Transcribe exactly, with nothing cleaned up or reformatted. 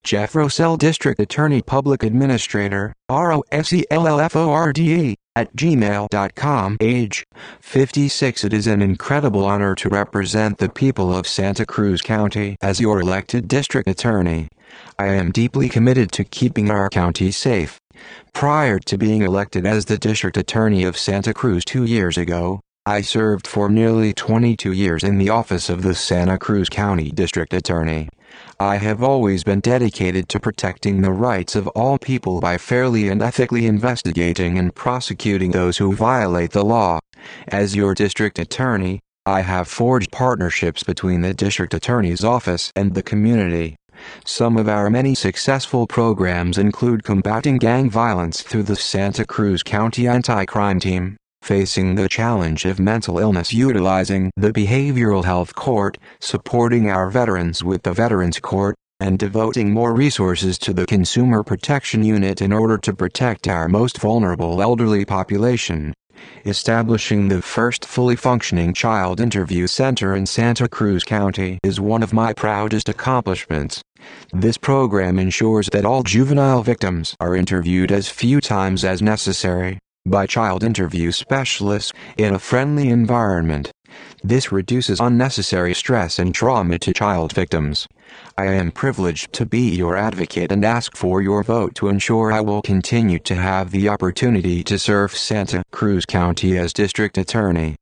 Jeff Rossell, District Attorney Public Administrator, R O S E L L F O R D E, at gmail dot com. Age fifty-six. It is an incredible honor to represent the people of Santa Cruz County as your elected district attorney. I am deeply committed to keeping our county safe. Prior to being elected as the district attorney of Santa Cruz two years ago, I served for nearly twenty-two years in the office of the Santa Cruz County District Attorney. I have always been dedicated to protecting the rights of all people by fairly and ethically investigating and prosecuting those who violate the law. As your district attorney, I have forged partnerships between the district attorney's office and the community. Some of our many successful programs include combating gang violence through the Santa Cruz County Anti-Crime Team, facing the challenge of mental illness utilizing the Behavioral Health Court, supporting our veterans with the Veterans Court, and devoting more resources to the Consumer Protection Unit in order to protect our most vulnerable elderly population. Establishing the first fully functioning child interview center in Santa Cruz County is one of my proudest accomplishments. This program ensures that all juvenile victims are interviewed as few times as necessary by child interview specialists in a friendly environment. This reduces unnecessary stress and trauma to child victims. I am privileged to be your advocate and ask for your vote to ensure I will continue to have the opportunity to serve Santa Cruz County as District Attorney.